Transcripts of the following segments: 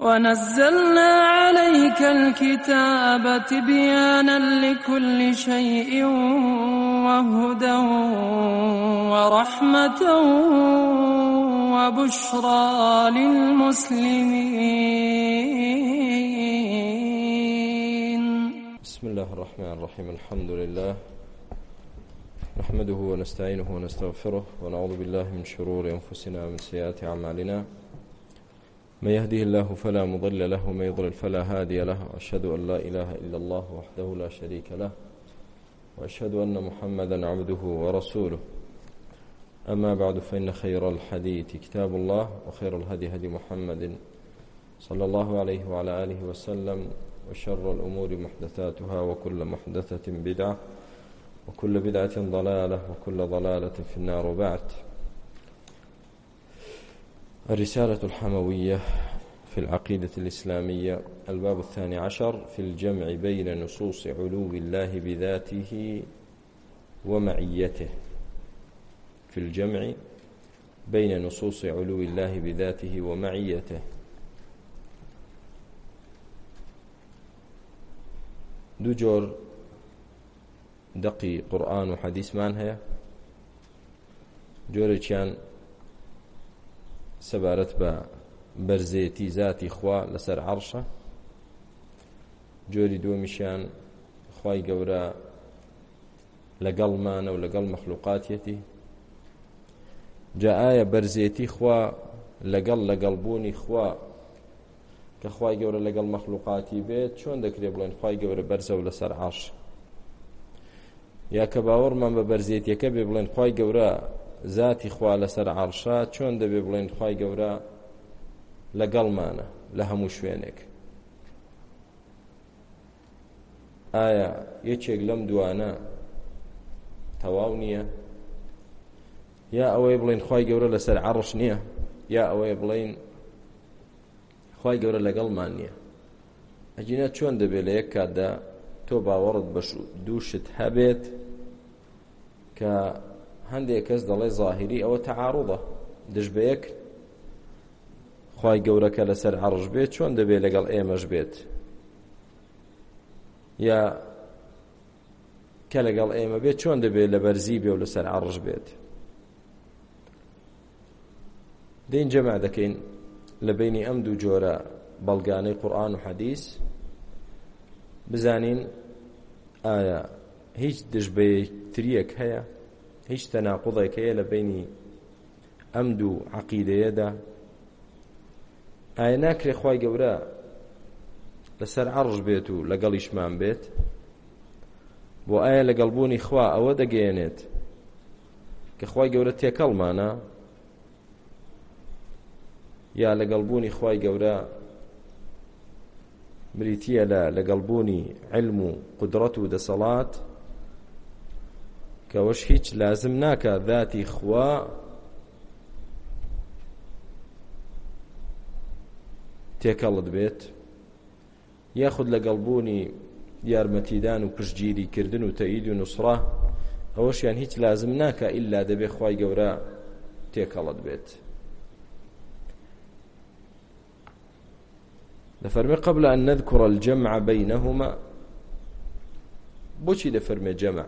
ونزلنا عليك الكتاب تبيانا لكل شيء وهدى ورحمة وبشرى للمسلمين. بسم الله الرحمن الرحيم. الحمد لله نحمده ونستعينه ونستغفره ونعوذ بالله من شرور أنفسنا ومن سيئات أعمالنا. من يهده الله فلا مضل له ومن يضلل فلا هادي له، وأشهد أن لا إله إلا الله وحده لا شريك له، وأشهد أن محمدا عبده ورسوله. أما بعد، فإن خير الحديث كتاب الله، وخير الهدي هدي محمد صلى الله عليه وعلى آله وسلم، وشر الأمور محدثاتها، وكل محدثة بدعة، وكل بدعة ضلالة، وكل ضلالة في النار. وبعد، الرسالة الحموية في العقيدة الإسلامية، الباب 12 في الجمع بين نصوص علو الله بذاته ومعيته. في الجمع بين نصوص علو الله بذاته ومعيته. دو جور دقي قرآن وحديث مانها جوري كان سبارت با برزيتي ذاتي خوا لسر عرشه. جوري دو مشان خواي قورا لقل مانا ولقل مخلوقاتيتي. جاء آية برزيتي خوا لقل بوني خوا كخواي قورا لقل مخلوقاتي بيت شون دكري بلين خواي قورا برزة ولسر عرش. يا كباور من ببرزيتي كبي بلين خواي قورا ذاتي خوا لسر عرشات چۆن دەبێ بڵێن خوای گەورە لەگەڵمانە لە هەموو شوێنێک. ئایا یەکێک لەم دوانە تەواو نییە؟ یا ئەوەی بڵێن خوای گەورە لەسەر عەرش نییە؟ یا ئەوەی بڵێن خوای گەورە لەگەڵمان نییە؟ ئەجینە چۆن دەبێت لە یەک کاتدا تۆ باوەڕت بە دووشت هەبێت کە هەندێک کەس دەڵێ ظاهری ئەوە تەعارضە، دژ بە یەک خوای گەورەکە لەسەر عەرش بێت چۆن دەبێت لەگەڵ ئێمەش بێت؟ یا کە لەگەڵ ئێمە بێت چۆن دەبێت لە بەرزی بێ و لەسەر عەرش بێت؟ دین جەمع دەکەین لە بینی ئەم دوو جۆرە بەڵگانەی قورئان و حەدیث، بزانین ئایا هیچ دژ بە یەکتریەک هەیە، هیچ تەناقوضێک هەیە لە بینی ئەم دوو عەقیدەیەدا؟ ئایا ناکرێ خوای گەورە لەسەر عەرش بێت و لەگەڵیشمان بێت؟ بۆ ئایا لەگەڵبوونی خوا ئەوە دەگەیەنێت کە خوای گەورە تێکەڵمانە، یا لەگەڵبوونی خوای گەورە بریتیە لە لەگەڵبوونی علم و قودرەت و دەسەڵات کەوەش هیچ لازم ناکە ذاتی خوا تێکەڵت بێت؟ یاخود لەگەڵبوونی یارمەتیدان و پشتگیریکردن و تەئید و نوسڕە ئەوەشیان هیچ لازم ناکە ئیلا دەبێ خوای گەورە تێکەڵت بێت. دەفەرمێ قبل أن نذكر الجمع بينهما. بۆچی دەفەرمێ جەمع؟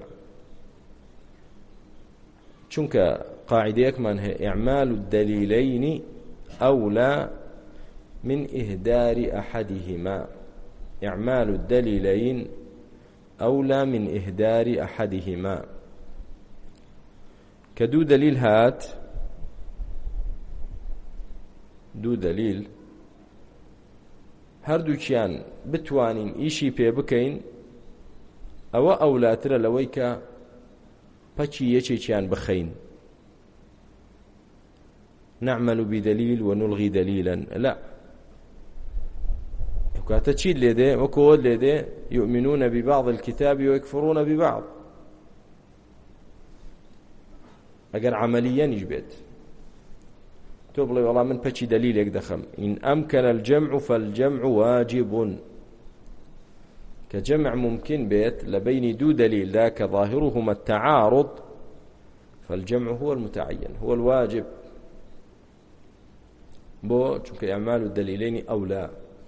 چونکە قاعدەیەکمان هەیە إعمال الدليلين أولى من إهدار أحدهما. إعمال الدليلين أولى من إهدار أحدهما. كدو دليل هات دو دليل هەردووکیان بتوانین ئیشی پێ بکەین ئەوە ئەولاترە لەوەی کە پەچی یەکێکیان بخەین. نعمل بدليل ونلغي دليلا. لا، کاتە چیت لێ دێ وەکۆت لێ دێ يؤمنون ببعض الكتاب ويكفرون ببعض. ئەگەر عملیەنیش بێت تۆ بڵێ وەڵام من پەچی دلیلێک دەخەم. إن أمكن الجمع فالجمع واجب. كجمع ممكن بيت لبين دو دليل ذاك ظاهرهما التعارض، فالجمع هو المتعين هو الواجب. بو چونك إعمال الدليلين أولى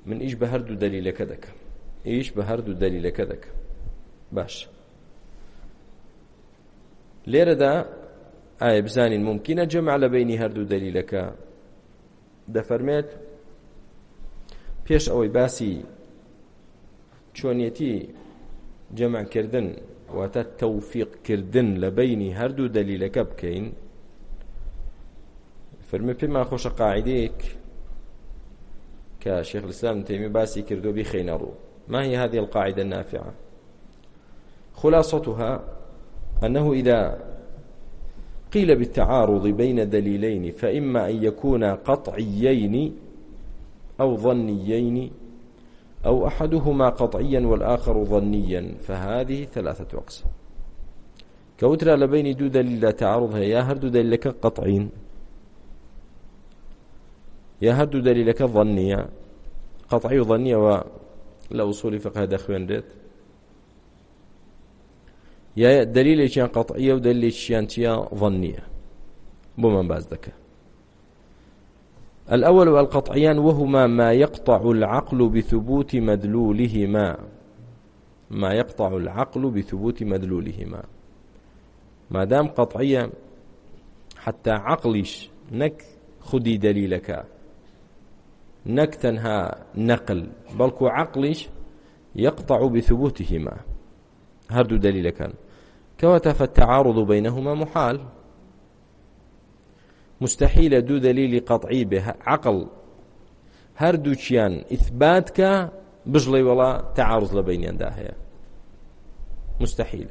من ئیش بە هەردوو دەلیلەکە دەکەم ئیش بە هەردوو دەلیلەکە دەکەم باش لێرەدا ئایا بزانین ممکنە جەمع لە بینی هەردوو دەلیلەکە دەفەرمێت پێش ئەوەی باسی چۆنیەتی جەمعکردن واتە تەوفیقکردن لە بینی هەردوو دەلیلەکە بکەین فەرمێ پێمان خۆشە قاعدەیەک كشيخ الإسلام ابن تيمية باسي كردو بخينرو ما هي هذه القاعدة النافعة خلاصتها أنه إذا قيل بالتعارض بين دليلين فإما أن يكونا قطعيين أو ظنيين أو أحدهما قطعيا والآخر ظنيا فهذه ثلاثة أقسام كوتر لبين دو دليل تعارض يا هردو دليلك قطعين يا هردو دليلك ظنية قطعي وظنية ولا أصول فقه دخوين ريت يا دليل شيان قطعية ودليل شيان ظنية بمن باز ذكا الأول والقطعيان وهما ما يقطع العقل بثبوت مدلولهما ما يقطع العقل بثبوت مدلولهما ما دام قطعية حتى عقلش نك خدي دليلك نك تنها نقل بلكو عقلش يقطع بثبوتهما هردو دليلك كواتا فالتعارض بينهما محال مستحيل دو دليل قطعي به عقل هردو چيان إثباتك بجلي ولا تعارض لبينيان داهية مستحيل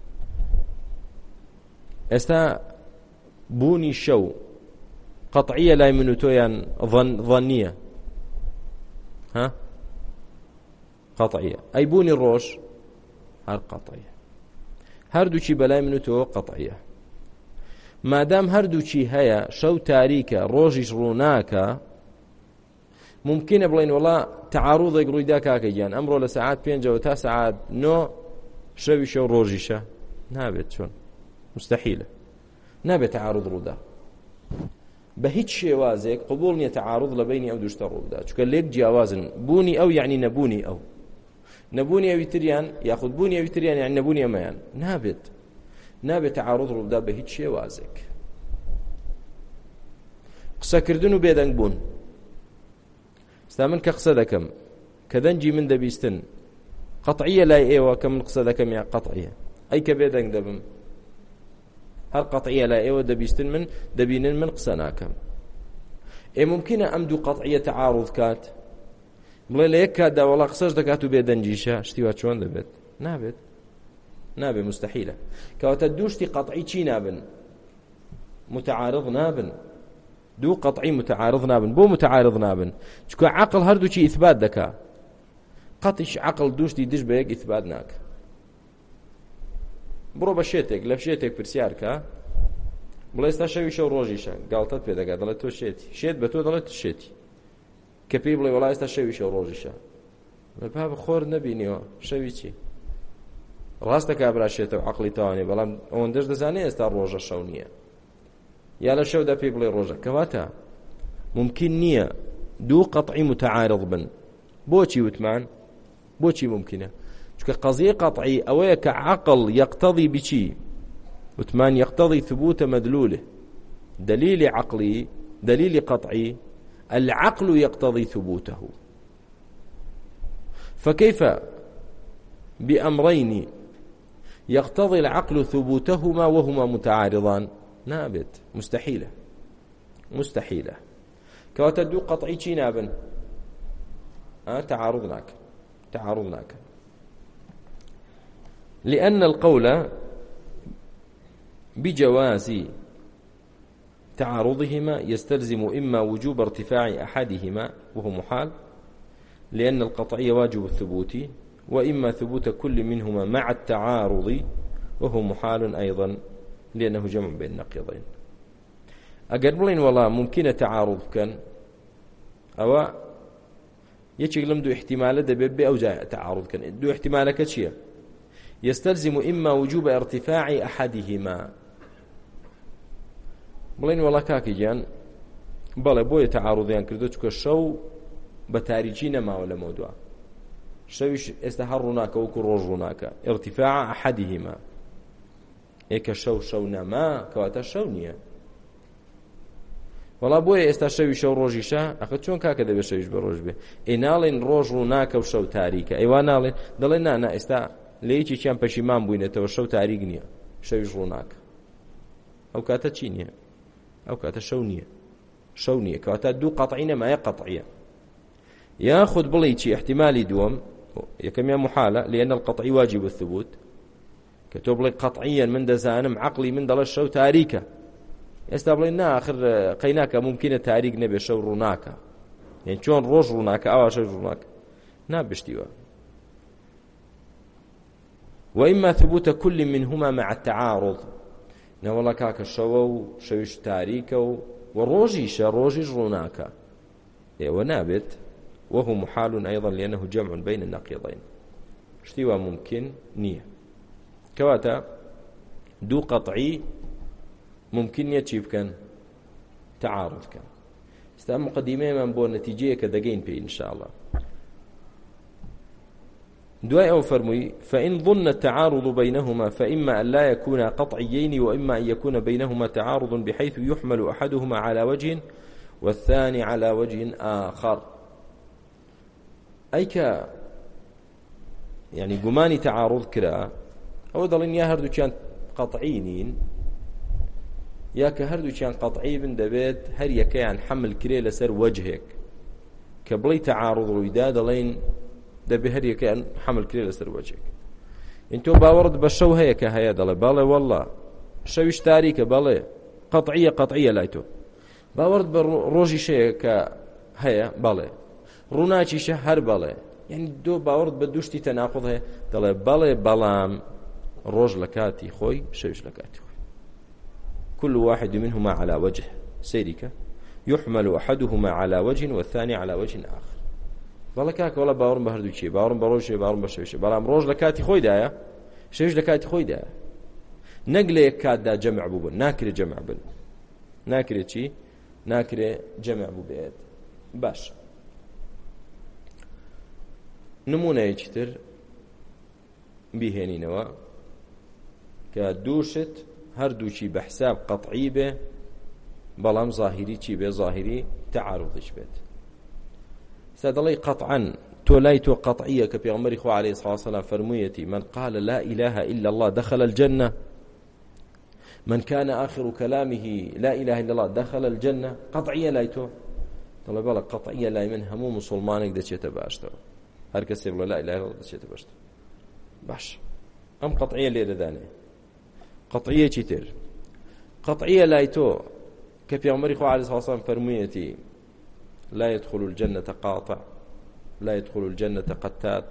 استا بوني شو قطعية لا يمنوتويان ظنية ها قطعية أي بوني الروش هر قطعية هردو چي بلاي منوتو قطعية ما دام هردو چي هيا شو تاريكا روجيش روناكا ممكن بلين والله تعارض يقولوا داكا كيان أمره لساعات بينجا وتا ساعات نو شوي شو روجيشا نابت شون مستحيلة نابت تعارض رودا بهيت شيوازك قبول يتعارض لبيني أو دوشتا رودا چونك ليك جوازن بوني أو يعني نبوني أو نبوني أو يتريان ياخذ بوني أو يتريان يعني نبوني أميان نابت تعارض رودا بهيت شيوازك قسا كردنو بيدنگ بون استامن كقصة دكم كدنجي من دبيستن قطعية لا ايوه كم قصة دكم يا قطعية أي كبيدنگ دبم هل قطعية لا ايوه دبيستن من دبينن من قصناكم اي ممكن امدو قطعية تعارض كات بلا ليك كادا والله قصاش دكاتو بيدنجيشا شتيوا شلون دبت نابه مستحيلة كواتا دوشتي قطعي چي نابن متعارض نابن دو قطعي متعارض نابن بو متعارض نابن چكو عقل هردو چي اثبات دكا قطعش عقل دوشتي دش بيك اثبات ناك برو بشيتك لفشيتك برسياركا بلا استا شوي شو روجيشا قالتت بيدكا دلت تو شيت بتو دلت شيتي كبي بلا ولا استا شوي شو روجيشا باب خور نبينيو شوي چي ڕاستەکە براشێتە و عەقڵی تاوانێ بەڵام ئەوەندەش دەزانێ ئێستا ڕۆژە شەو نییە یا لە شەودا پێی بڵێ ڕۆژە کەواتە ممکن نییە دوو قەطعی متعارض بن بۆچی وتمان بۆچی ممکنە چونکە قەزیە قەطعی ئەوەیە کە عەقڵ یەقتەضی بچی وتمان یەقتەضی ثبوت مدلوله دلیل عقلی دلیل قەطعی العقل يقتضي ثبوته فكيف بأمرين يقتضي العقل ثبوتهما وهما متعارضان نابت مستحيلة كواتدو قطعي چي نابن تعارضناك لأن القول بجواز تعارضهما يستلزم إما وجوب ارتفاع أحدهما وهو محال لأن القطعي واجب الثبوت وإما ثبوت كل منهما مع التعارض وهو محال أيضا لأنه جمع بين النقيضين أقل بلين والله ممكن تعارض كان أو يشغل دو احتمال دبب أو جاء تعارض كان دو احتمال كشيء يستلزم إما وجوب ارتفاع أحدهما بلين والله كاكي جان بلا بوي تعارض يعني كردو شو بە تاریکی نەماوە لە مەودوع شەویش ئێستا هەر ڕووناکە وەکو ڕۆژ ڕووناکە ارتفاع ئەحەدیهما ئێکە شەو نەما کەواتە شەو نییە وەڵا بۆیە ئێستا شەوی شەو ڕۆژیشە ئەخە چۆن کاکە دەبێت شەویش بە ڕۆژ بێ ئێ ناڵێن ڕۆژ ڕووناکە و شەو تاریکە ئەیوان ناڵێن دەڵێن نا ئێستا لە یەکێکیان پەشیمان بووینێتەوە شەو تاریک نییە شەویش ڕووناکە ئەو کاتە چی نییە ئەو کاتە شەو نییە کەواتە دوو قەطعی نەمایە قەطعیە یاخود بڵێ چی احتمالی دووەم یەکەمیان محالە لأن القطعي واجب الثبوت کە تۆ بڵێ قەطعیەن من دەزانم عقلی من دەڵێ شەو تاریکە ئێستا بڵێ نا آخر قەیناکە ممکنە تاریک نەبێ شەو ڕووناکە یعنی چۆن ڕۆژ ڕووناکە ئاوا شەو ڕووناکە نابشتیوە وإما ثبوت كل منهما مع التعارض نەوەڵە کاکە شەوە و شەویش تاریکە و ڕۆژیشە ڕۆژیش ڕووناکە ئێوە نابێت وهو محال أيضا لأنه جمع بين النقيضين شتيوا ممكن نية كواتا دو قطعي ممكن يتشيب كان تعارض كان استعمل مقدمة من بو نتيجة كدقين بي إن شاء الله دواء أو فرمي فإن ظن التعارض بينهما فإما أن لا يكون قطعيين وإما أن يكون بينهما تعارض بحيث يحمل أحدهما على وجه والثاني على وجه آخر أيك يعني قماني تعارض كرا أو ضلين يا هردو كان قطعينين يا كهردو كان قطعي بن دبيت هر يكيان حمل كري لسر وجهك كبلي تعارض رويدا ضلين دبي هر يكيان حمل كري لسر وجهك انتو باورد بشو هيك هيا ضل بالي والله شويش تاريك بالي قطعية لايتو باورد بروجي شيء كهيا بالي ڕووناکیشە هەر بەڵێ یعنی دۆ باوەڕت بە دوشتی تەناقض هەیە دەڵێ بەڵێ بەڵام ڕۆژ لە کاتی خۆی شەویش لە کاتی خۆی كل واحد منهما على وجه سيرك يحمل أحدهما على وجه والثاني على وجه آخر بەڵێ کاکە وەڵا باوەڕم بە هەردوو چیە باوەڕم بە ڕۆژ باوەڕم بە شەویشە بەڵام ڕۆژ لە کاتی خۆیدایە شەویش لە کاتی خۆیدایە نەک لە یەک کاتدا جەمع بوو بن ناکرێت جەمع بن ناکرێت چی ناکرێت جەمع بوو بێت باش نمونەیەکی تر بیهێنینەوە کە دووشت هەردووچی بە حساب قەطعی بێ بەڵام زاهیری چی بێ زاهیری تعارضش بێت سەدەڵی قەطعەن تۆ لای تۆ قەطعیە کە پێغەمبەری خوا عەلەیهی سڵاو وسەلام فەرموویەتی من قال لا إله إلا الله دخل الجنة من كان آخر كلامه لا إله إلا الله دخل الجنة قەطعیە لای تۆ دەڵێ بەڵێ قەطعیە لای من هەموو موسڵمانێک دەچێتە باشتەوە هەر کەسێ بڵێ لا إله إلا الله دەچێتە باشتەوە باش ئەم قەطعیە لێرە دانێ قەطعیەکی تر قەطعیە لای تۆ کە پێغەمبەری خوا عەلەیهی سڵاو وسەلام فەرموویەتی لا يدخل الجنة قاطع لا يدخل الجنة قتات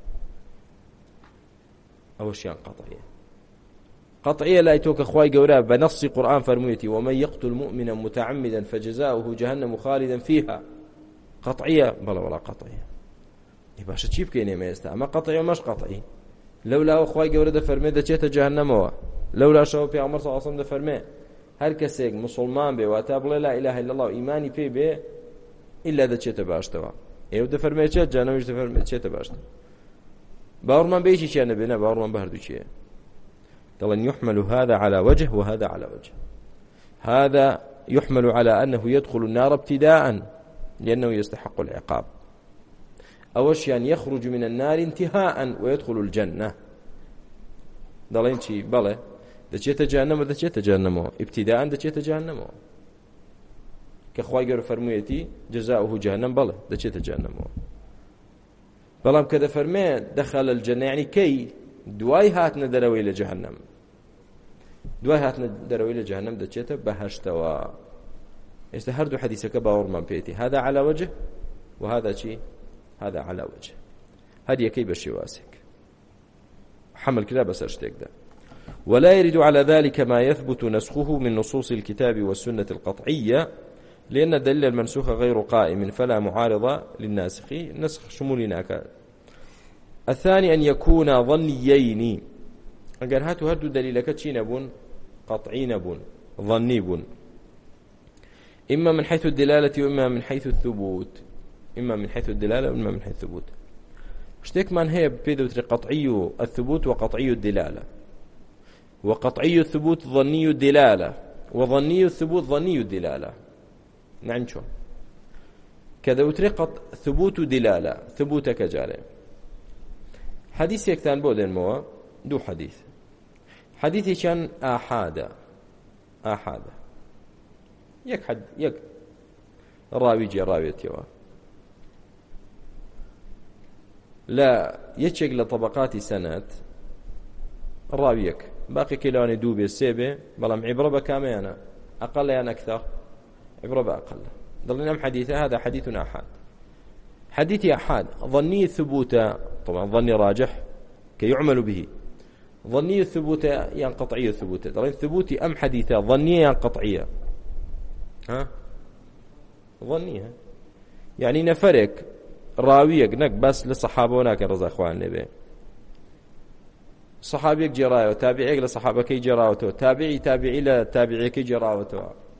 أو شيء قطعية لا يتوك أخواي قولا بنص قرآن فرميتي ومن يقتل مؤمنا متعمدا فجزاؤه جهنم خالدا فيها قطعية بلا ولا قطعية يباشا تشيب كيني ما يستا أما قطعي وماش قطعي لولا أخواي قولا دا فرمي دا جيتا جهنم لولا شو في عمر صلى الله عليه وسلم دا فرمي هر كسيك مسلمان بي واتاب لا إله إلا الله وإيماني بي بي إلا دا چێتە باشتەوە ئێوە دەفەرمێت جانەویش دەفەرمێت چێتە باشتەوە باوەڕمان بەیەکی چیان نەبێنە باوەڕمان بە هەردوو چیە دەڵێن يحمل هذا على وجه وهذا على وجه هذا يحمل على أنه يدخل النار ابتداء لأنه يستحق العقاب أوش يعني يخرج من النار انتهاء ويدخل الجنة دەڵێن چی بەڵێ دەچێتە جهنم دەچێتە جهنمەوە ابتداء دەچێتە جهنمەوە كخواي قالوا فرميتي جزاؤه جهنم بله دشيت جهنم بلام كذا فرمي دخل الجنة يعني كي دواي هاتنا دروي إلى جهنم دواي هاتنا دروي إلى جهنم دشيت بهشتوا استهردوا حديثك باور من بيتي هذا على وجه وهذا شيء هذا على وجه هذه كي بشواسك حمل كذا بس اشتك ده ولا يرد على ذلك ما يثبت نسخه من نصوص الكتاب والسنة القطعية لأن الدليل المنسوخ غير قائم فلا معارضة للناسخ نسخ شمولنا الثاني أن يكون ظنيين أقول هاتوا هردوا دليلك تشين بون قطعين بون ظني بون إما من حيث الدلالة وإما من حيث الثبوت إما من حيث الدلالة وإما من حيث الثبوت. شتێکمان هەیە پێدەوترێت قطعي الثبوت وقطعي الدلالة، وقطعي الثبوت ظني الدلالة، وظني الثبوت ظني الدلالة. نعم شو كدوترێت ثبوت دلالة ثبوتك جاري. حديث يكتان بودن موا دو حديثي كان آحادة يك راوي جي راويتيوا لا يتشق لطبقات سنة راويك باقي كيلواني دوبي سيبي بلام عبرة بكاميانا أقل يعني أكثر عبرة بأقل. ضلنا حديثة هذا حديث أحاد. حديث أحاد ظني الثبوت طبعا ظني راجح كي يعمل به. ظني الثبوت يعني قطعي الثبوت. ضلنا ثبوتي أم حديثة ظنية يعني قطعية. ها ظنيها يعني نفرك راويك نك بس للصحابة وناك رضا أخوان نبي صحابيك جرايو تابعيك لصحابة كي جراوتو تابعي لتابعي كي جراوتو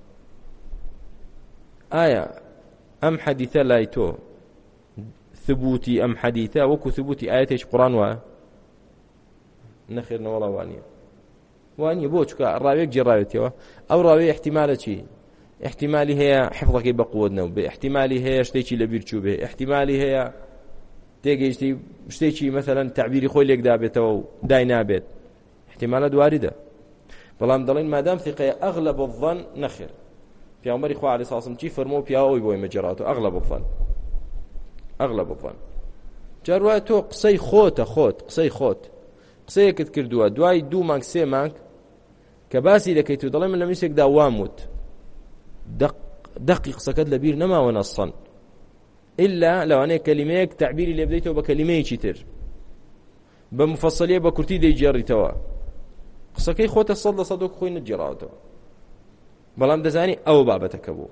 آية أم حديثة لايتو ثبوتي أم حديثة وكو ثبوتي آياتيش قرآن نخيرنا والله وانيا بوشك الراويك جراوتو أو راوي احتماله شي احتمالي هي حفظك بقوة به احتمالي هي شتيشي لبيرتشو به احتمالي هي تيجي شتيشي مثلا تعبيري خوي لك دابته وداينا بيت احتمالات واردة بلام دلين ما دام ثقة أغلب الظن نخير في عمر إخوة عليه الصلاة والسلام فرمو بياوي بوي مجراته أغلب الظن جرواتو قصي قصي كتكردوا دواي دو مانك سي مانك كباسي لكيتو دلين من لم يسك داواموت دقيق سكت لبير نما ونصا إلا لو أنا كلميك تعبيري اللي بديته بكلمة يشتر بمفصلية بكرتي دي جاري توا قصكي خوت الصد صدوك خوي نجراته بلام دزاني أو بابتك أبو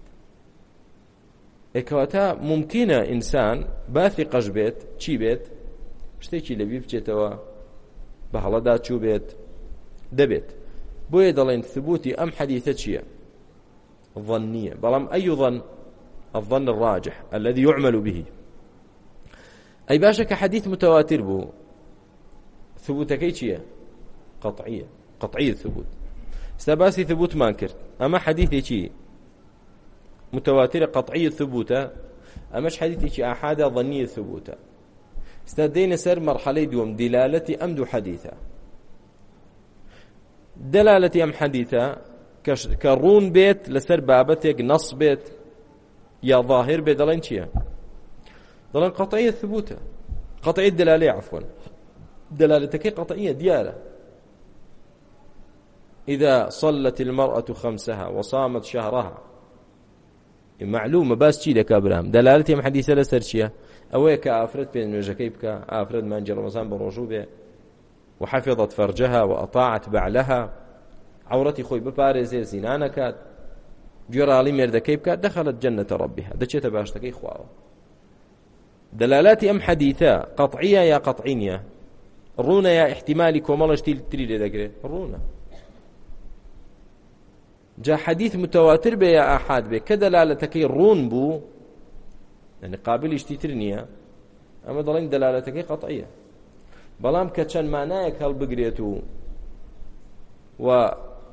إكواتا ممكنة إنسان باثقش بيت چي بيت شتيكي لبي بجيتوا بحلا دات شو بيت دبيت بوي دلين ثبوتي أم حديثة شيء ظنية بلام أي ظن الظن الراجح الذي يعمل به أي باشا حديث متواتر بو ثبوتك شيء قطعية الثبوت استباسي ثبوت ما انكرت أما حديثي شيء متواتر قطعية الثبوت أماش حديثي شيء أحادة ظنية الثبوت استدينا سر مرحلة دوم دلالتي أم دو حديثة دلالتي أم حديثة كرون بيت لسر بابتك نص بيت يا ظاهر بيت دلين شيء دلين قطعية الثبوت قطعية الدلالة عفوا دلالتك قطعية ديالة إذا صلت المرأة 5 وصامت شهرها معلومة باس شيء لك أبراهيم دلالتي أم حديثة لسر شيء أويك أفرد بين مجاكيبك أفرد منجر رمضان برجوبه وحفظت فرجها وأطاعت بعلها عورتي خوي ببارزي زينانكات جرالي مردكي بكات دخلت جنة ربها دچيت باشتكي خواو دلالاتي أم حديثة قطعية يا قطعية رونا يا احتمالي كومالش تريد ذكره رونا جاء حديث متواتر به يا أحد به كدلالتك رون بو يعني قابل اشتيترنيا أما ضلين دلالتك قطعية بلام كتشان معناك هل بقريتو و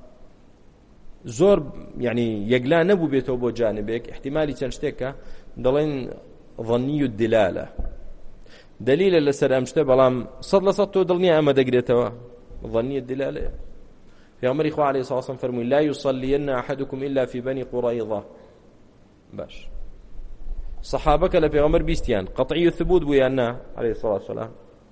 زور يعني يقلا نبو بيتو بو جانبك احتمالي تنشتك دلين ظني الدلالة دليل لسر أمشته بلام صد دلني أما دقريتوا ظني الدلالة في أمر إخوة عليه الصلاة والسلام فرموا لا يصلين أحدكم إلا في بني قريظة باش صحابك لفي أمر بيستيان قطعي الثبوت بيانا عليه الصلاة والسلام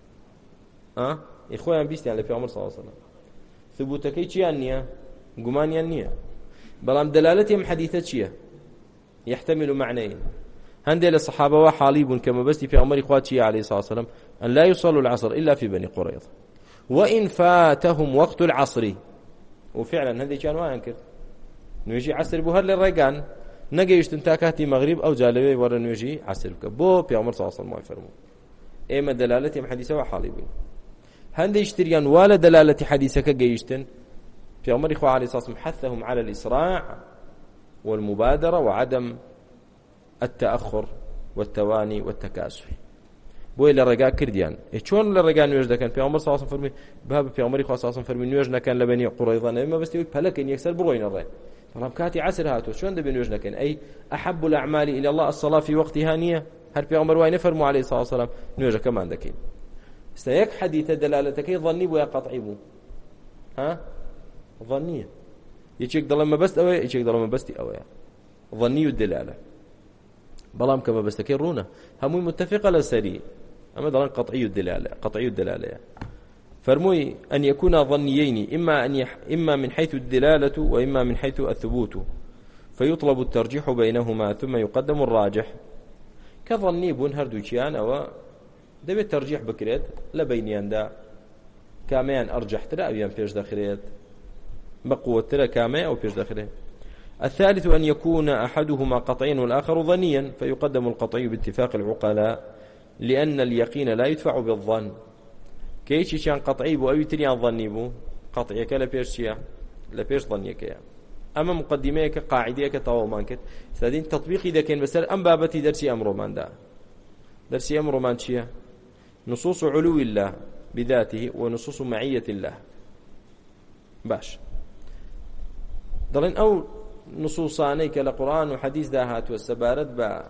إخوة بيستيان لفي أمر صلى الله عليه وسلم ثبوتك يانيا قمان يانيا بلام دلالتهم حديثة شيء يحتمل معنيين هندي للصحابة وحاليب كما بستي في أمر إخواتي عليه الصلاة والسلام أن لا يصلوا العصر إلا في بني قريظة وإن فاتهم وقت العصر وفعلا هذه كان ما ينكر نيجي عصر بهر للرجان نجيش تنتاكاتي مغرب أو جالبي ورا نيجي عصر بو في أمر صلى الله عليه وسلم ما يفرمون إما دلالتهم حديثة وحاليبين هندي يشتريان ولا دلالة حديثك جيشتن في أمر إخوة عليه الصلاة والسلام حثهم على الإسراع والمبادرة وعدم التأخر والتواني والتكاسل بۆی لە ڕێگا کردیان چۆن لە ڕێگا نوێژ دەکەن پێغەمبەر صلی الله علیه و فەرمی باب پێغەمبەری خوا صلی الله علیه و فەرمی نوێژ نەکەن لە بەنی قوڕەیظە نەبێ مەبەستی پەلەکەن یەکسەر بڕۆینە ڕێ بەڵام کاتی عەسر هاتووە چۆن دەبێ نوێژ نەکەن ئەی ئەحەب الأعمال إلى الله الصلاة في وقتها نییە هەر پێغەمبەر وای نەفەرموو عەلەیهی الصلاة والسلام نوێژەکەمان دەکەین ئێستا یەک حەدیثە دەلالەتەکەی ظەنی بوو یا قەطعی بوو ها ظەنیە یەکێک دەڵێ مەبەست ئەوەیە یەکێک دەڵێ مەبەستی ئەوەیە ظەنی و دلالە بەڵام کە مەبەستەکەی ڕوونە هەمووی متفقە لەسەری أما دلالة قطعي الدلالة فرموي أن يكون ظنيين إما من حيث الدلالة وإما من حيث الثبوت فيطلب الترجيح بينهما ثم يقدم الراجح كظني بون هردوشيان أو دبي الترجيح بكريت لبينيان دا كاميان أرجح ترى أو ينفيش داخليت بقوة ترى كامي أو فيش داخليت الثالث أن يكون أحدهما قطعيا والآخر ظنيا فيقدم القطعي باتفاق العقلاء لأن اليقين لا يدفع بالظن كيشي كان قطعي بو أو تريان ظني بو قطعيك لبيرشيا لبيرش ظنيك أما مقدميك قاعديك طوامانك سادين تطبيقي إذا كان بسر أم بابتي درسي أمر من دا درسي أمر من شيا نصوص علو الله بذاته ونصوص معية الله باش ضلين أو نصوصانيك لقرآن وحديث داهات والسبارت با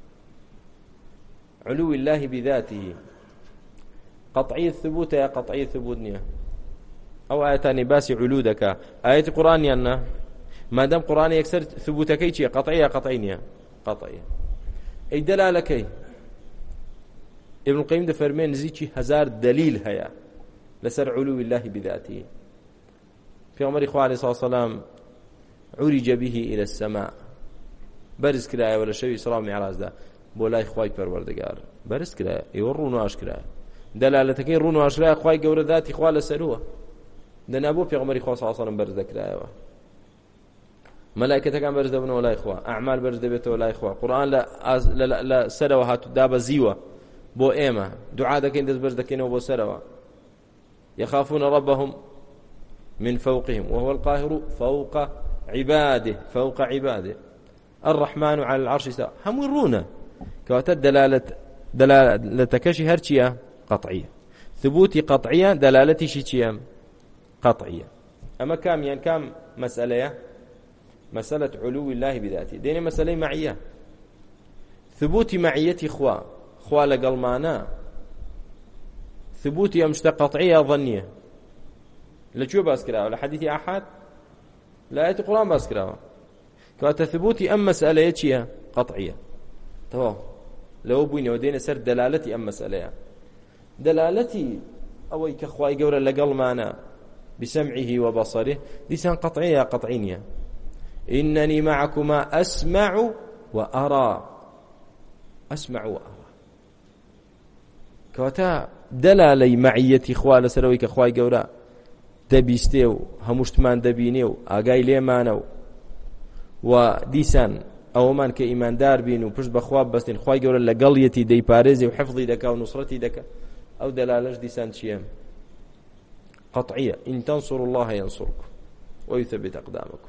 علو الله بذاته قطعي الثبوت يا قطعي الثبوتنيا أو آياتان باسي علودك آية قرآن يانا ما دام قرآن يكسر ثبوتك شيء قطعية قطعينيا قطعية أي دلالكي ابن القيم ده فرمين زيشي هزار دليل هيا لسر علو الله بذاته في عمر إخوة عليه الصلاة والسلام عرج به إلى السماء برز كراية ولا شيء إسراء معراج ده بۆلای خوای پەروەردگار بەرز کرایە ئێوە ڕوونواش کرایە دەلالەتەکەی ڕوونواشرایە خوای گەورە ذاتی خوا لەسەرووە دەنا بۆ پێغەمبەری خوا صلی الله علیه و سلم بەرز دەکرایەوە مەلایکەتەکان بەرز دەبنەوە لای خوا ئەعمال بەرز دەبێتەوە لای خوا قورئان لە سەرەوە هاتوو دابەزیوە بۆ ئێمە دوعا دەکەین دەست بەرز دەکەینەوە بۆ سەرەوە يخافون ربهم من فوقهم وهو القاهر فوق عباده الرحمن على العرش استوى هم يرونه كواتر دلالتكشي هرشية قطعية ثبوتي قطعية دلالتي شيء قطعية أما كام مسألة علو الله بذاته ديني مسألة معية ثبوتي معيتي خوا لقلمانا ثبوتي أمشتا قطعية ظنية لشو باسكراها ولا حديثي أحد لا آية القرآن باسكراها كواتر ثبوتي أم مسألة يتشيها قطعية تمام لو بويني ودينا سر دلالتي أم مسألة دلالتي أوي كخواي جورا لقل معنا بسمعه وبصره لسان قطعية قطعينية إنني معكما أسمع وأرى كواتا دلالي معيتي خوالة سروي كخواي جورا دبيستيو همشتمان دبينيو أجاي ليمانو وديسان ئەومان کە ئیماندار بین و پشت بەخوا بەستین خوای گەورە لە گەڵیەتی دەیپارێزی و حفظی دەکا و نوسڕەتی دەکا ئەو دەلالەش دیسان چییە قطعیە إن تنصروا الله ينصركم ويثبت أقدامكم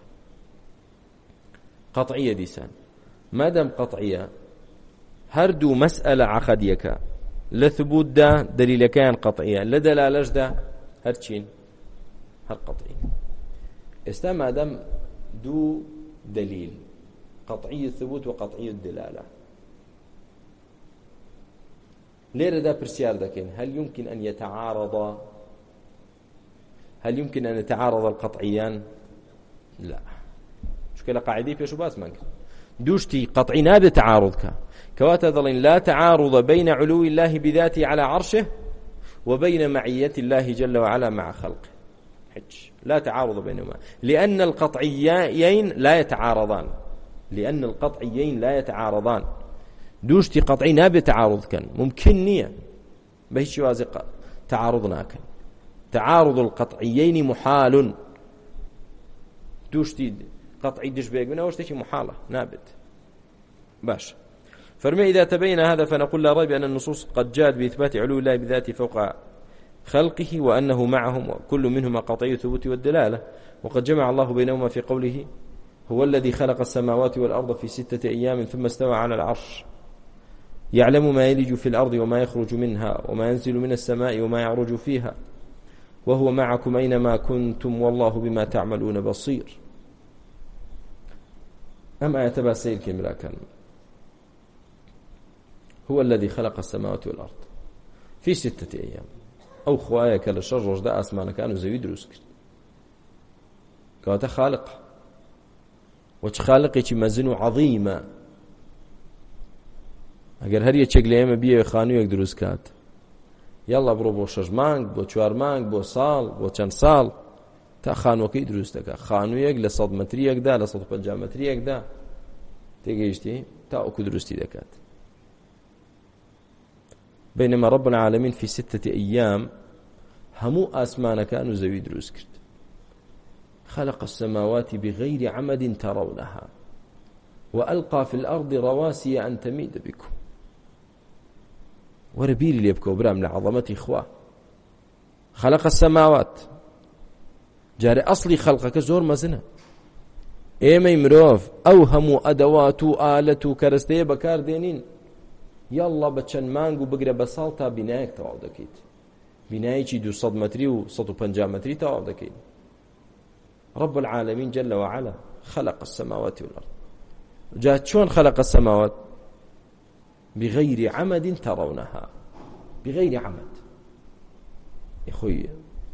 قطعية ديسان مادام قطعية هردو مسألة عقديك لثبوت دا دليل كان قطعية لدلالش دا هرچين هر قطعي استا مادام دو دليل قطعي الثبوت وقطعي الدلالة ليرة دا برسيار دكين هل يمكن أن يتعارض القطعيان؟ لا شكل قاعدي في شباس منك دوشتي قطعي نابي تعارضك كواتا ظلين لا تعارض بين علو الله بذاته على عرشه وبين معية الله جل وعلا مع خلقه لا تعارض بينهما لأن القطعيين لا يتعارضان دوشتي قطعي نابي تعارض كان ممكن نية بهيش وازق تعارضنا كان تعارض القطعيين محال دوشتي قطعي دش بيقنا وشتي محالة نابت باش فرمي إذا تبين هذا فنقول لا ريب أن النصوص قد جاءت بإثبات علو الله بذاته فوق خلقه وأنه معهم وكل منهما قطعي الثبوت والدلالة وقد جمع الله بينهما في قوله هو الذي خلق السماوات والأرض في 6 أيام ثم استوى على العرش يعلم ما يلج في الأرض وما يخرج منها وما ينزل من السماء وما يعرج فيها وهو معكم أينما كنتم والله بما تعملون بصير. أم آية باسيل كمرا كان هو الذي خلق السماوات والأرض في 6 أيام أو خوايك لشر رجداء أسمان كانوا زي دروس كواتا خالق وخالقي مزن عظيمة ئەگەر هەر یەکێک لە ئێمە بیەوێ خانوویەک دروست کات یاڵا بڕۆ بۆ 6 مانگ بۆ 4 مانگ بۆ ساڵ بۆ چەند ساڵ تا خانووەکەی دروست دەکات. خانوویەک لە 100 متریەکدا لە 150 متریەکدا تێگەیشتی تا ئەوکو دروستی دەکات. بينما رب العالمين في 6 أيام همو آسمانكان وزوي دروس كرت. خلق السماوات بغير عمد ترونها وألقى في الأرض رواسي أن تميد بكم. وربيري ليبكو برام لعظمة إخوة. خلق السماوات جاري أصلي خلقك زور مزنة إيمي مروف أو همو أدوات آلة كرستي بكار دينين يلا بچن مانگو بگره بسال تا بینایك تواو دکید. بینایی چی 200 متری و 150 متری تواو دکید. رب العالمين جل وعلا خلق السماوات والأرض. جاءت شون خلق السماوات بغير عمد ترونها. بغير عمد يخوي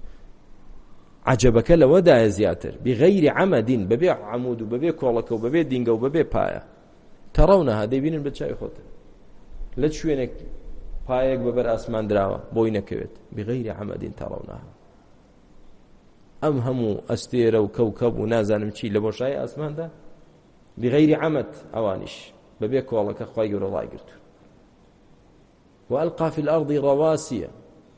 عجبك لودا زياتر بغير عمد ببيع عمود وببيع كولك وببيع دينغ وببيع بايا ترونها دي بينن بتشاي خوته لە شوێنێک پایەک بەبەر ئاسمان دراوە بۆی نەکەوێت بغەیری عەمەدین تەڕەونەها. ئەم هەموو ئەستێرە و کەوکەب و نازانم چی لە بۆشای ئاسماندا بغەیری عەمەد ئەوانیش بەبێ کۆڵەکە خوای گەورە ڕای گرتوون. وألقى في الأرض رواسي.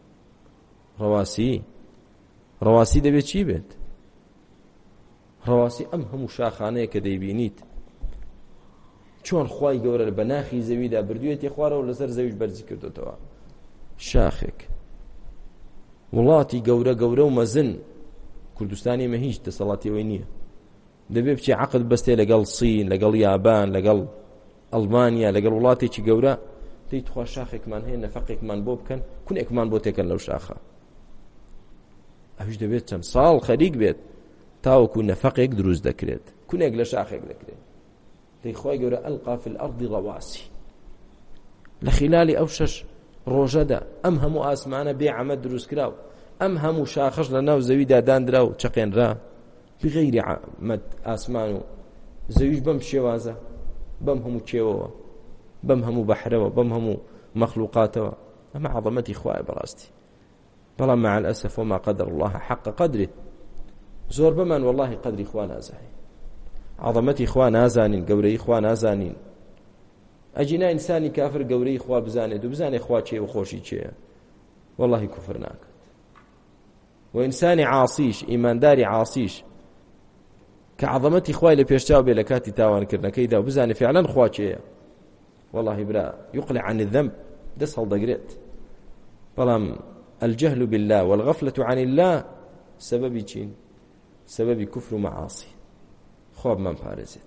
ڕەواسی دەبێت چی بێت؟ ڕەواسی ئەم هەموو شاخانەیە کە دەیبینیت چۆن خوای گەورە بە ناخی زەویدا بردوێتی خوارەوە لەسەر زەویش بەرزی کردوتەوە. شاخێک وڵاتی گەورە گەورە و مەزن کوردستانی مە هیچ دەسەڵاتیەوەی نییە. دەبێ بچی عەقد بەستێ لەگەڵ سین لەگەڵ یابان لەگەڵ ئەڵمانیا لەگەڵ وڵاتێکی گەورە دەیت خوا شاخێکمان هەیە نەفەقێکمان بۆ بکەن کونێکمان بۆ تێکەن لەو شاخە. ئەویش دەبێت چەند ساڵ خەریک بێت تاوەکو نەفەقێک دروست دەکرێت کونێک لە شاخێک دەکرێت. تيخوي يقول ألقى في الأرض رواسي لخلال أوشش روجدا أمهم آسمانا بعمد دروس كراو أمهم شاخش لناو زويدا دان دراو تشقين را بغير عمد آسمانو زويج بم شوازة بمهم تشيووا بمهم بحروا بمهم مخلوقاتوا أما عظمتي إخوائي براستي بلا مع الأسف وما قدر الله حق قدره زور بمن والله قدر إخوانا زهي عظمتي إخوان نازانين قوري إخوان نازانين أجينا إنساني كافر قوري إخوة بزاني وبزاني إخوة شيء وخوشي شيء والله كفر ناكد. وإنساني عاصيش إيمان داري عاصيش كعظمتي إخوة اللي بيشتاو بلكاتي تاوان كرنا كيدا وبزاني فعلا إخوة شيء والله برا يقلع عن الذنب دسهل دقريت. فلام الجهل بالله والغفلة عن الله سببي چين سببي كفر معاصي خواب من بارزت.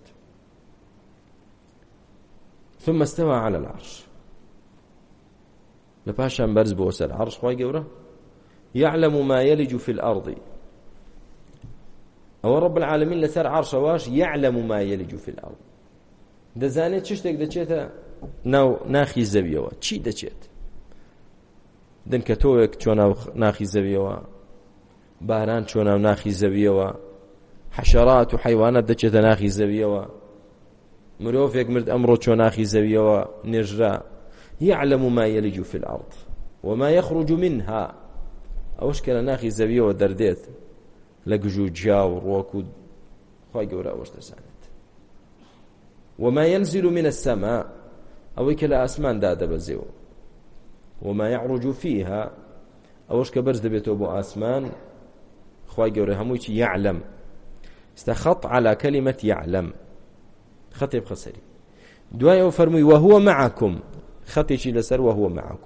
ثم استوى على العرش لباشا برز بوسر العرش خواهي قوره يعلم ما يلج في الأرض أو رب العالمين لسر عرش واش يعلم ما يلج في الأرض دزاني تشتك دچيتا ناخي زبيوا چي دچيت دنكتوك چوناو ناخي زبيوا باران چوناو ناخي زبيوا حشرات وحيوانات دچێتە ناخی زەویەوە مرۆڤێک مرد ئەمڕۆ چۆن ناخی زەویەوە نێژرا يعلم ما يلج في الأرض وما يخرج منها ئەوش کە لە ناخی زەویەوە دەردێت لە گژ و جیا و ڕۆک و خوای گەورە ئەوەش دەزانێت. وما ينزل من السماء ئەوەی کە لە ئاسماندا دەبەزێەوە وما يعرج فيها ئەوەش کە بەرز دەبێتەوە بۆ ئاسمان خوای گەورە هەمووی يعلم استخط على كلمة يعلم خطي بخسري دواء فرمي وهو معكم خطي شي لسر وهو معكم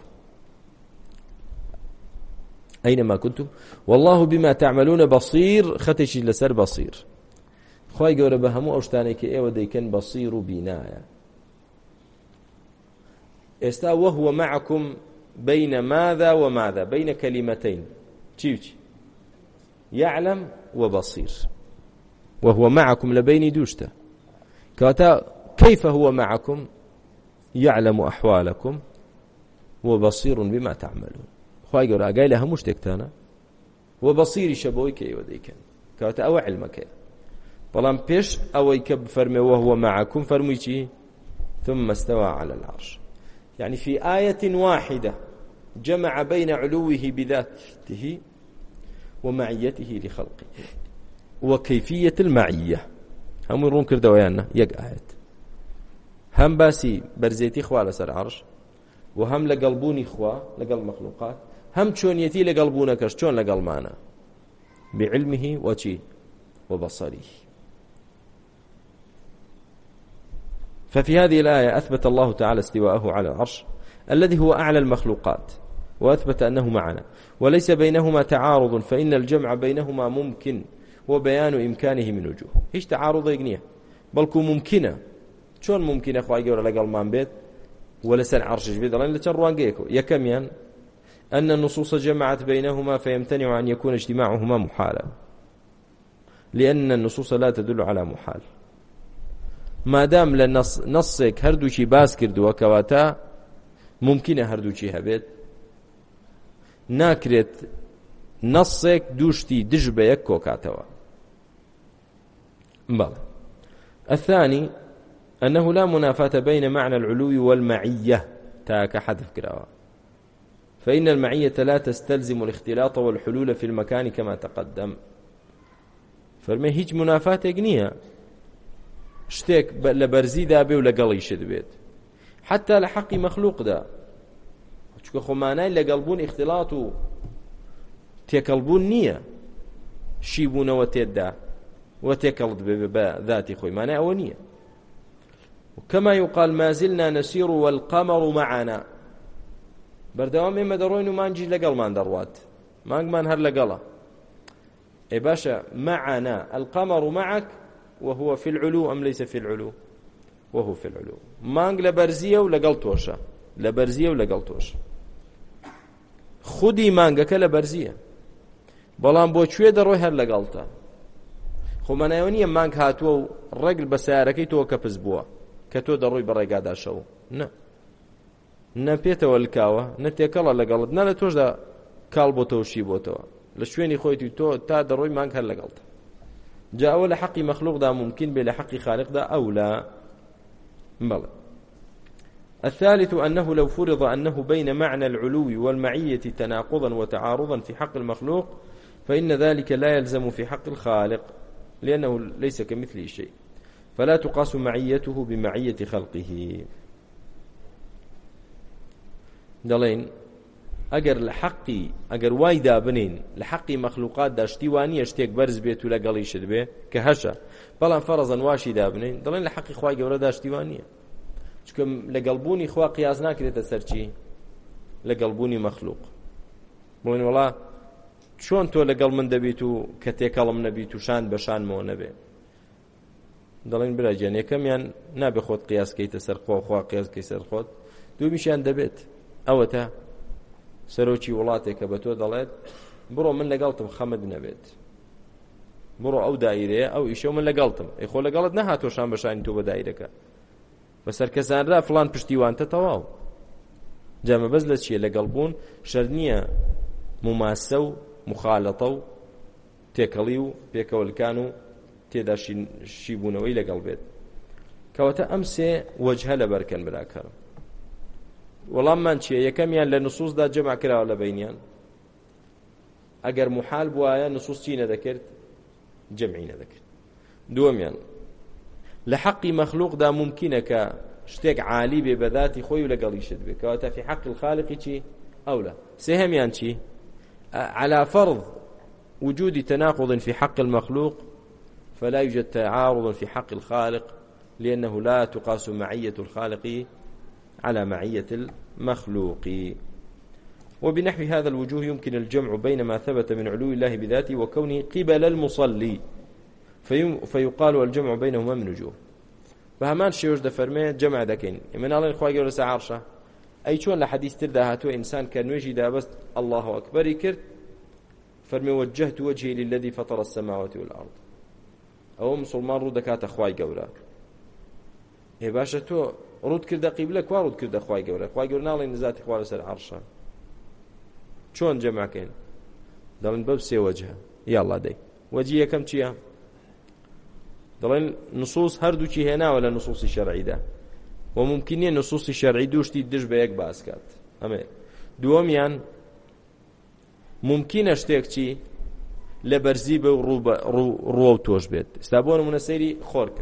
أينما كنتم والله بما تعملون بصير خطي شي لسر بصير خواهي قولة بهمو أوشتاني كي ايوه ديكن بصير بنايا ئێستا وهو معكم بين ماذا وماذا بين كلمتين چی يعلم وبصير وهو معكم لبين دوشته كاتا كيف هو معكم يعلم أحوالكم وبصير بما تعملون خواهي قرأ قايل هموش تكتانا وبصير شبوي كي وديكن كاتا أو علمك بلان بيش أو يكب فرمي وهو معكم فرمي ثم استوى على العرش يعني في آية واحدة جمع بين علوه بذاته ومعيته لخلقه وكيفية المعية هم يرون كردوا ويانا يق آيات هم باسي برزيتي خوا لسر عرش وهم لقلبوني خوا لقلب مخلوقات هم چونيتي لقلبونكش چون لقلب معنا بعلمه وشي وبصره. ففي هذه الآية أثبت الله تعالى استواءه على العرش الذي هو أعلى المخلوقات وأثبت أنه معنا وليس بينهما تعارض فإن الجمع بينهما ممكن وبيان إمكانه من وجوه. هيش تعارض يقنيه بلكو ممكنة شون ممكنة أخوة يقول لقل مان بيت ولا سن عرشش بيت لأن لتروان قيكو يكميان أن النصوص جمعت بينهما فيمتنع أن يكون اجتماعهما محالا لأن النصوص لا تدل على محال ما دام لنصك هردوشي باس كردو وكواتا ممكنة هردوشي هبيت ناكرت نصك دوشتي دجبه يكو كاتوا. بلى. الثاني أنه لا منافاة بين معنى العلو والمعية تاك حذف كراوة فإن المعية لا تستلزم الاختلاط والحلول في المكان كما تقدم فرمي هيج منافاة يقنيها شتيك لبرزي دابي ولقلي شد بيت حتى لحق مخلوق دا چونکە خۆمانای لەگەڵبوون اختلاط و تێکەڵبوون نییە شیبوونەوە تێدا و تێکەڵت بە ذاتی خۆی مانای ئەوە نییە. كما يقال ما زلنا نسير والقمر معنا بەردەوام ئێمە دەڕۆین و مانجی لەگەڵمان دەڕوات مانگمان هەر لەگەڵە ئێ باشە معنا القمر معك وهو في العلو أم ليس في العلو وهو في العلو مانگ لبرزية ولقل توشة لبرزية ولقل توشة خودي مانگك لبرزية بەڵام بۆ کوێ دەڕۆی هەر لەگەڵتە خۆ مانایەوە نییە مانگ هاتووە و ڕێگل بە سیارەکەی تۆ کە پس بووە کە تۆ دەڕۆی بە ڕێگادا شەو نە پێتەوە لکاوە نە تێکەڵە لەگەڵت نە لە تۆشدا کاڵ بۆتەوە شی بۆتەوە لە شوێنی خۆیتی تۆ تا دەڕۆی مانگ هەر لەگەڵتە جا ئەوە لە حەقی مەخلوقدا ممکن بێ لە حەقی خالقدا ئەو لا. بەڵێ. الثالث أنه لو فرض أنه بين معنى العلو والمعية تناقضا وتعارضا في حق المخلوق فإن ذلك لا يلزم في حق الخالق لأنه ليس كمثله شيء فلا تقاس معيته بمعية خلقه. دلين ئەگەر لە حەقی ئەگەر وای دابنین لە حەقی مەخلوقات داشتی وانیە شتێک بەرز بێت و لەگەڵیشت بێ کە هەشە بەڵام فەرەزەن واشی دابنین دەڵێن لە حەقی خوای گەورە داشتی وانیە چونکە لەگەڵبوونی خوا قیاس ناکرێتە سەرچی لەگەڵبوونی مەخلوق بڵێن وەڵا چۆن تۆ لەگەڵ من دەبیت و کە تێکەڵم نەبیت و شان بە شانمەوە نەبێ دەڵێن براجان یەکەمیان نابێ خۆت قیاسکەیتە سەر خوا خوا قیاسکەی سەر خۆت دوومیشیان دەبێت ئەوە تا سەرۆکی وڵاتێکە بە تۆ دەڵێت بڕۆ من لەگەڵتم خەمت نەبێت بڕۆ ئەو دایرەیە ئەو ئیشە من لەگەڵتم ئەی خۆ لەگەڵت نەهاتۆ شان بەشانی تۆ بە دایرەکە بەسەر کەسانرا فڵان پشتیوانتە تەواو جامە بەس لە چیە لەگەڵبوون شەر نییە مماسە و مخالەتە و تێکەڵی و پێکەوەلکان و تێدا شیبوونەوەی لەگەڵ بێت کەواتە ئەم سێ وەجهە لەبەرکەن براکەرم. وەڵاممان چییە؟ یەکەمیان لە نصوصدا جەمع کراوە لە بینیان ئەگەر محال بوایە نصوص چی نەدەکرد؟ جەمعی نەدەکرد. دووەمیان لە حەقی مەخلوقدا ممکنە کە شتێک عالی بێ بە ذاتی خۆی و لەگەڵیشت بێ کەواتە فی حەق الخالقی چی؟ ئەولە. سێهەمیان چی؟ على فرض وجود تناقض في حق المخلوق فلا يوجد تعارض في حق الخالق لأنه لا تقاس معية الخالق على معية المخلوق. وبنحو هذا الوجوه يمكن الجمع بين ما ثبت من علو الله بذاته وكونه قبل المصلي فيقال الجمع بينهما من وجوه. فهمان شيوش دفرمي جمع دكين من الله إخوة جورس عرشه ئەی چۆن لە حەدیث تردا هاتووە ئینسان کە نوێژی دابەست الله ئەکبەری کرد فەرمی وجهت وجهي للذي فطر السماوات والأرض ئەوە مسلمان ڕوو دەکاتە خوای گەورە هێ باشە تۆ ڕوود کردە قیبلە کوا ڕوود کردە خوای گەورە خوای گەورە ناڵێن نزاتی خوا لەسەر عەرشە چۆن جەمعکەین دەڵێن بەو سێ وەجهە یاڵڵا دەی وەجی یەکەم چییە دەڵێن نصوص هەردووکی هێناوە لە نصوصی شەرعیدا و ممکن نیە نصوصی شەرعی دووشتی دژ بە یەک باس کات ئەمێ دووەمیان ممکنە شتێک چی لە بەرزی بە ڕووە و تۆش بێت ئستا بۆ نمونە سەیری خۆرکە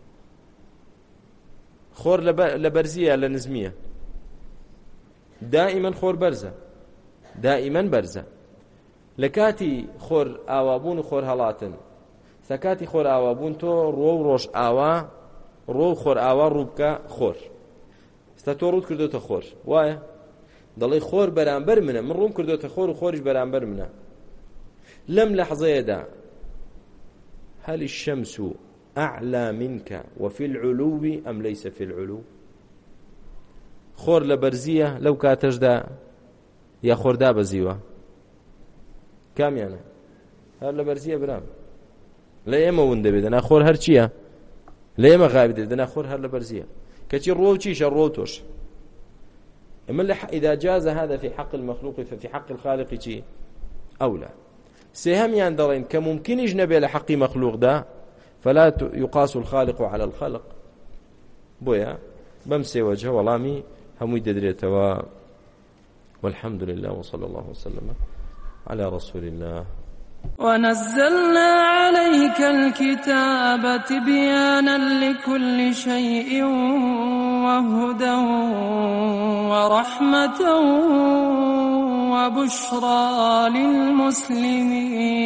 خۆر لە بەرزیە لە نزمیە دائیمەن خۆر بەرزە دائیمەن بەرزە لە کاتی خۆر ئاوابوون و خۆر هەڵاتن ستا کاتی خۆر ئاوابوون تۆ ڕۆ و ڕۆژ ئاوا ڕۆ و خۆر ئاوا ڕوو بکە خۆر ستا تۆ ڕوود کردوتە خۆر وایە دەڵێ خۆر بەرامبەر منە من ڕووم کردوتە خۆر و خۆریش بەرامبەر منە لەم لەحظەیەدا هل الشمس أعلى منك وفي العلو أم ليس في العلو خۆر لە بەرزیە لەو کاتەشدا یا خۆردا بەزیوە کامیانە هەر لە بەرزیە برام لە ئێمە ون دەبێت دەنا خۆر هەر چییە لە ئێمە غایب دەبێت دەنا خۆر هەر لە بەرزیە کەچی ڕۆ و چیشە ڕۆ تۆش إذا جاز هذا في حق المخلوق ففي حق الخالق شيء أولى سيهميان دارين كممكن يجنبه لحق مخلوق ده فلا يقاس الخالق على الخلق بويا بمسي وجهه والامي هم يدريتوا والحمد لله وصلى الله وسلم على رسول الله ونزلنا عليك الكتاب تبيانا لكل شيء وهدى ورحمة وبشرى للمسلمين